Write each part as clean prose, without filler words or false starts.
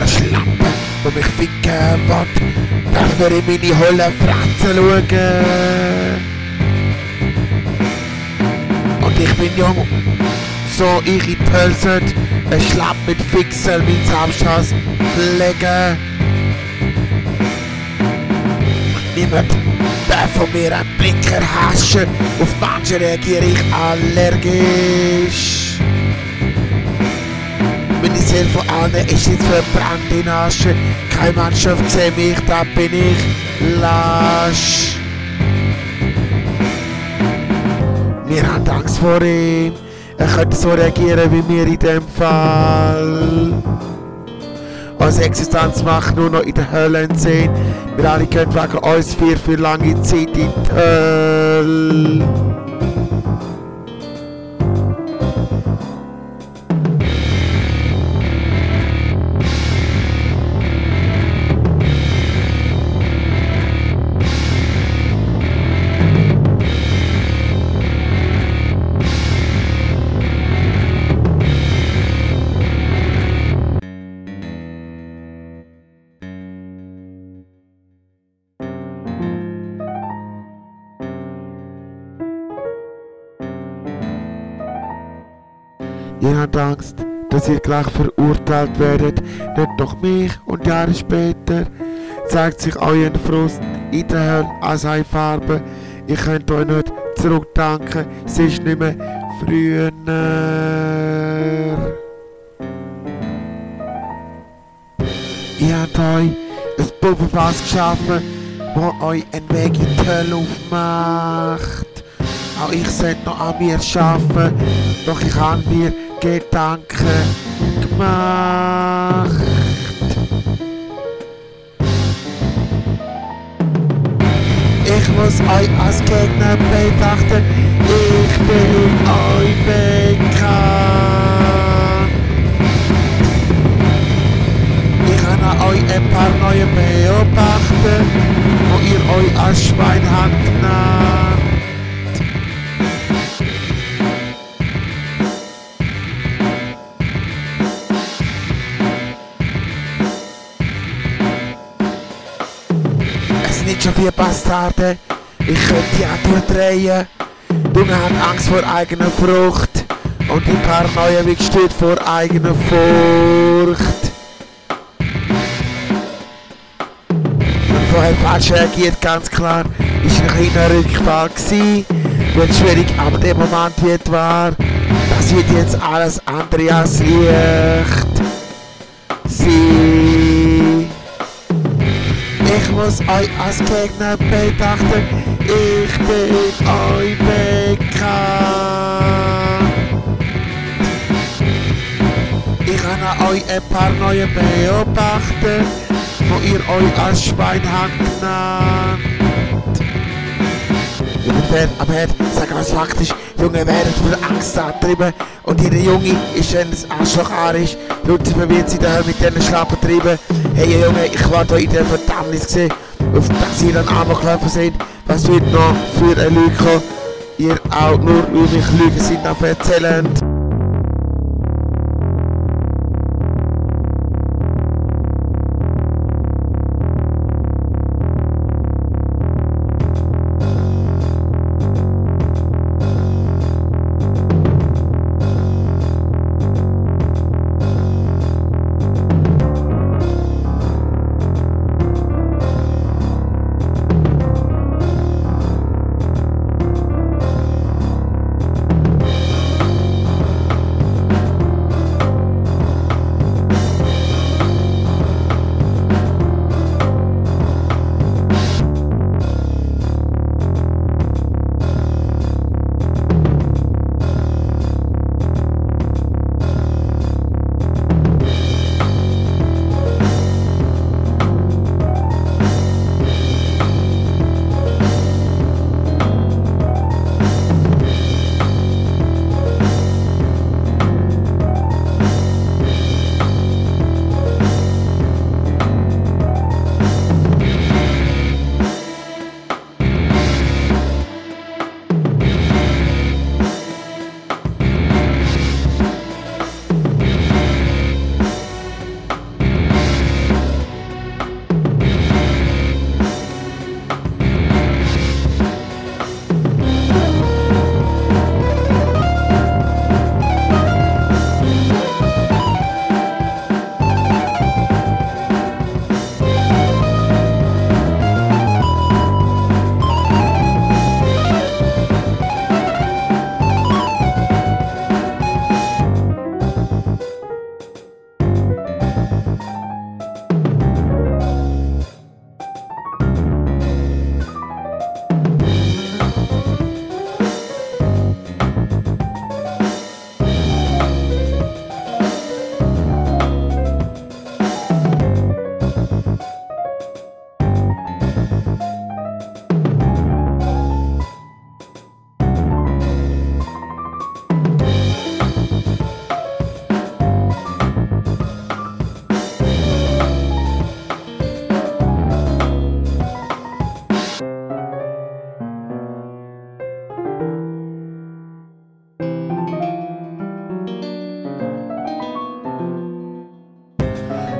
Schlampe, der mich ficken will, darf mir in meine hohle Fratze schauen. Und ich bin jung, so ich in die Hölle sollte, ein Schlapp mit Fixel, mein Samsthass pflegen. Niemand darf von mir einen Blick erhaschen, auf Menschen reagiere ich allergisch. Meine Seele von allen ist jetzt verbrannt in Asche, keine Mannschaft sieht mich, da bin ich lasch. Wir haben Angst vor ihm, er könnte so reagieren wie wir in dem Fall. Unsere Existenz macht nur noch in der Hölle einen Sinn. Wir alle gehen wegen uns für lange Zeit in die Hölle. Ihr habt Angst, dass ihr gleich verurteilt werdet, nicht durch mich und Jahre später zeigt sich euer Frust in der Hölle als eine Farbe. Ihr könnt euch nicht zurückdenken, es ist nicht mehr früher. Ihr habt euch ein Pulverfass geschaffen, das euch einen Weg in die Hölle aufmacht. Auch ich sollte noch an mir arbeiten, doch ich habe mir Gedanken gemacht. Ich muss euch als Gegner betrachten, ich bin euch bekannt. Ich habe euch ein paar neue beobachten, wo ihr euch als Schwein habt genannt. Nicht schon vier Bastarde, ich könnte ja durchdrehen. Junge haben Angst vor eigener Frucht und die Paranoia wird gestört vor eigener Furcht. Und vorher falsch reagiert, ganz klar, ist ein kleiner Rückfall gewesen. Wird schwierig, aber der Moment jetzt war, das wird jetzt alles andere als leicht sein. Ich muss euch als Gegner betrachten, ich bin euch bekannt. Ich habe euch ein paar neue beobachten, wo ihr euch als Schwein habt genannt. Junge am Herd, sag ganz faktisch, Junge werden für Angst angetrieben und jeder Junge ist ein Arschloch arisch. Leute verwirrt sie daher mit diesen schlappen Trieben. Hey Junge, ich warte euch in der Verdammnis gesehen, auf dass ihr dann Amokläufer seid. Was wird noch für eine Lüge kommen? Ihr auch nur über mich Lügen sind noch erzählend.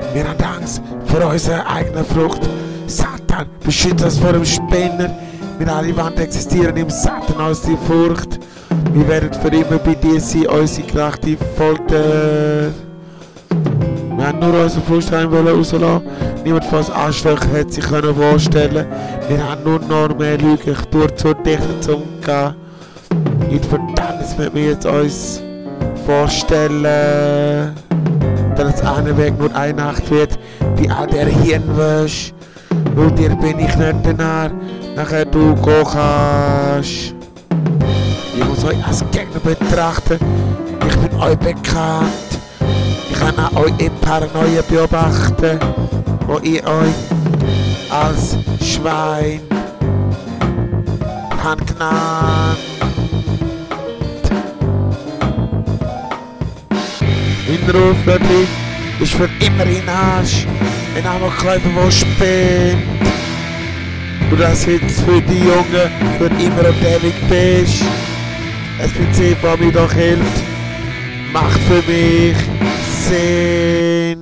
Wir haben Angst vor unserer eigenen Frucht. Satan, beschütze uns vor dem Spinner. Wir alle Wand existieren im Satan aus die Furcht. Wir werden für immer bei dir sein, unsere gerechte Folter. Wir haben nur unseren Frustrein rauslassen. Niemand von uns Arschlöcher hätte sich vorstellen können. Wir haben nur noch mehr Lügen durch zur dichten Zunge gegeben. In Verdammnis müssen wir jetzt uns vorstellen, dass es einen Weg nur eine Nacht wird, wie all der Hirnwäsche. Nur dir bin ich nicht der Narr, nachher du gehen kannst. Ich muss euch als Gegner betrachten, ich bin euch bekannt. Ich kann auch euch in Paranoia beobachten, wo ihr euch als Schwein habt genannt. Mein Ruflötli ist für immer in Arsch, ein Amokläufer, der spinnt. Du das jetzt für die Jungen für immer und ewig bist. Das Prinzip, das mir doch hilft, macht für mich Sinn.